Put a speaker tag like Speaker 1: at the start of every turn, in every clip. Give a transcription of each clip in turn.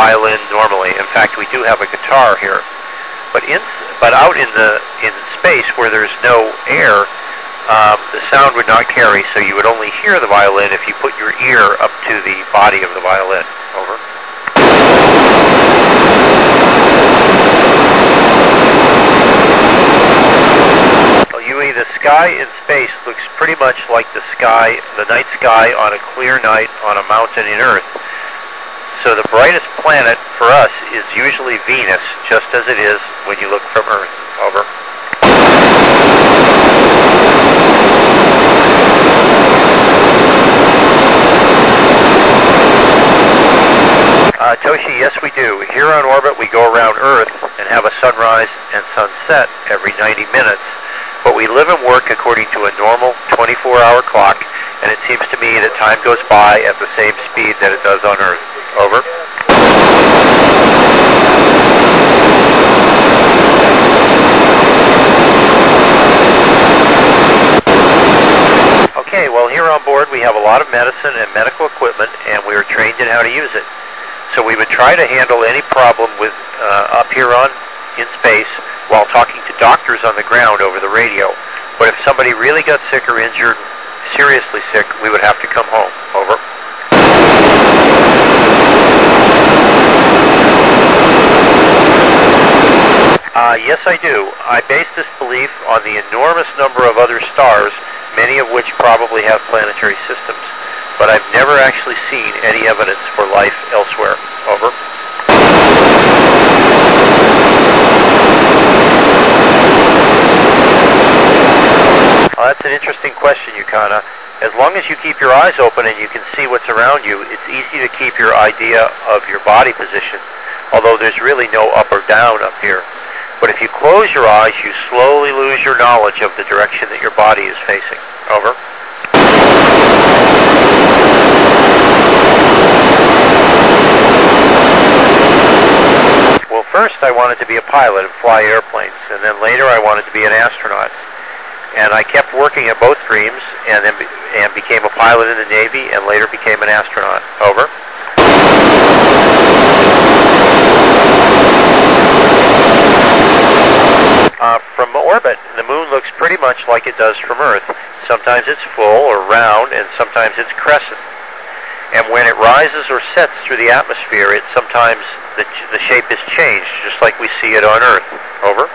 Speaker 1: violin normally. In fact, we do have a guitar here. But out in space where there's no air, the sound would not carry, so you would only hear the violin if you put your ear up to the body of the violin. Over. Well, Huey, the sky in space looks pretty much like the night sky on a clear night on a mountain in Earth. So the brightest planet for us is usually Venus, just as it is when you look from Earth. Over. Toshi, yes we do. Here on orbit we go around Earth and have a sunrise and sunset every 90 minutes. But we live and work according to a normal 24-hour clock, and it seems to me that time goes by at the same speed that it does on Earth. Over. Okay, well here on board we have a lot of medicine and medical equipment, and we are trained in how to use it. So we would try to handle any problem with up here in space while talking to doctors on the ground over the radio. But if somebody really got sick or injured, seriously sick, we would have to come home. Over. Yes, I do. I base this belief on the enormous number of other stars, many of which probably have planetary systems. But I've never actually seen any evidence for life elsewhere. Over. Well, that's an interesting question, Yukana. As long as you keep your eyes open and you can see what's around you, it's easy to keep your idea of your body position, although there's really no up or down up here. But if you close your eyes, you slowly lose your knowledge of the direction that your body is facing. Over. Well, first I wanted to be a pilot and fly airplanes, and then later I wanted to be an astronaut. And I kept working at both dreams, and became a pilot in the Navy, and later became an astronaut. Over. From orbit, the moon looks pretty much like it does from Earth. Sometimes it's full or round, and sometimes it's crescent. And when it rises or sets through the atmosphere, sometimes the shape is changed, just like we see it on Earth. Over.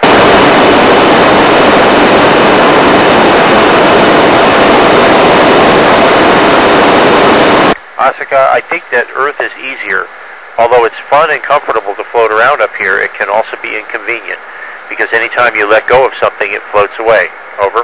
Speaker 1: Asuka, I think that Earth is easier. Although it's fun and comfortable to float around up here, it can also be inconvenient, because anytime you let go of something, it floats away. Over.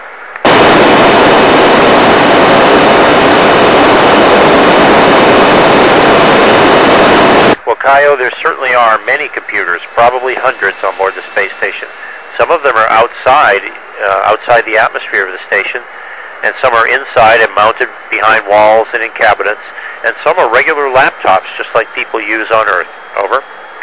Speaker 1: Well, Kaio, there certainly are many computers, probably hundreds on board the space station. Some of them are outside the atmosphere of the station, and some are inside and mounted behind walls and in cabinets, and some are regular laptops, just like people use on Earth. Over.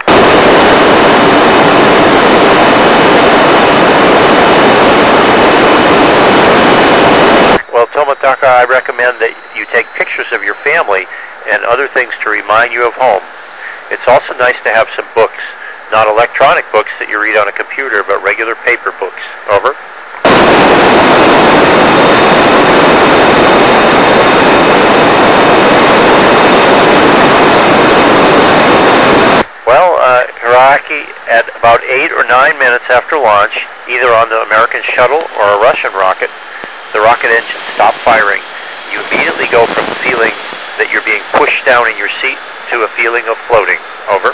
Speaker 1: Well, Tomataka, I recommend that you take pictures of your family and other things to remind you of home. It's also nice to have some books, not electronic books that you read on a computer, but regular paper books. Over. Well, Hiroaki, at about 8 or 9 minutes after launch, either on the American shuttle or a Russian rocket, the rocket engine stopped firing. You immediately go from feeling that you're being pushed down in your seat to a feeling of floating. Over.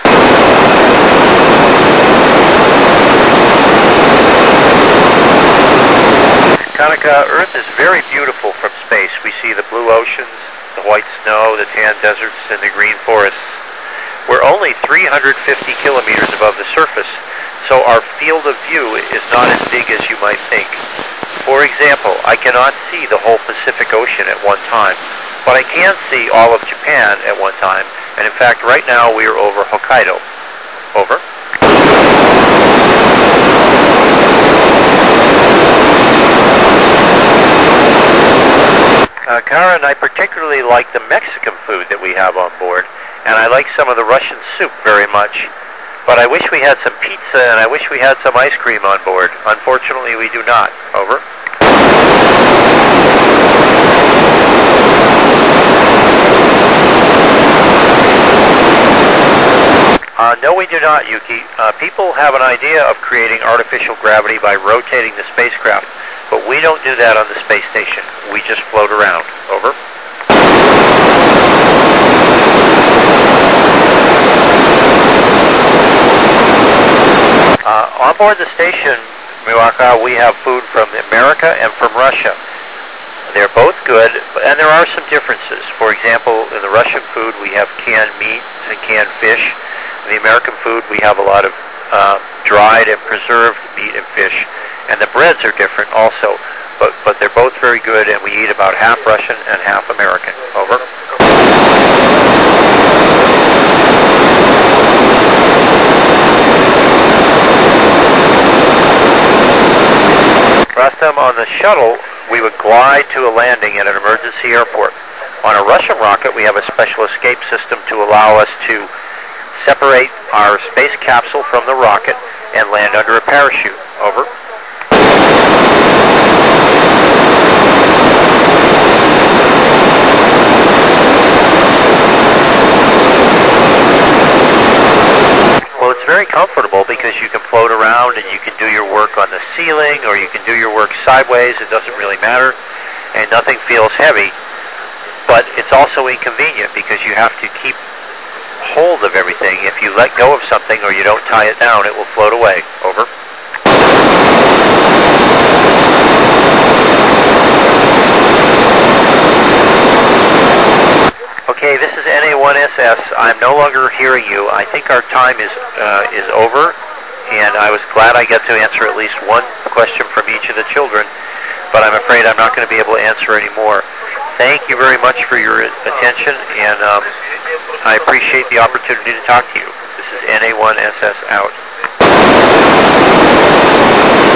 Speaker 1: Kanaka, Earth is very beautiful from space. We see the blue oceans, the white snow, the tan deserts, and the green forests. We're only 350 kilometers above the surface, so our field of view is not as big as you might think. For example, I cannot see the whole Pacific Ocean at one time, but I can see all of Japan at one time, and in fact right now we are over Hokkaido. Over. Karen, I particularly like the Mexican food that we have on board. and I like some of the Russian soup very much. But I wish we had some pizza, and I wish we had some ice cream on board. Unfortunately, we do not. Over. No, we do not, Yuki. People have an idea of creating artificial gravity by rotating the spacecraft, but we don't do that on the space station. We just float around. Over. On board the station, Miwaka, we have food from America and from Russia. They're both good, and there are some differences. For example, in the Russian food, we have canned meat and canned fish. In the American food, we have a lot of dried and preserved meat and fish. And the breads are different also, but they're both very good, and we eat about half Russian and half American. Over. Rustam, on the shuttle, we would glide to a landing at an emergency airport. On a Russian rocket, we have a special escape system to allow us to separate our space capsule from the rocket and land under a parachute. Over. Well, it's very comfortable because you can float around and you can do your work on the ceiling or you can do your work sideways. It doesn't really matter, and nothing feels heavy. But it's also inconvenient because you have to keep hold of everything. If you let go of something or you don't tie it down, it will float away. Over. Okay, this is NA1SS. I'm no longer hearing you. I think our time is over, and I was glad I got to answer at least one question from each of the children, but I'm afraid I'm not going to be able to answer any more. Thank you very much for your attention, and I appreciate the opportunity to talk to you. This is NA1SS out.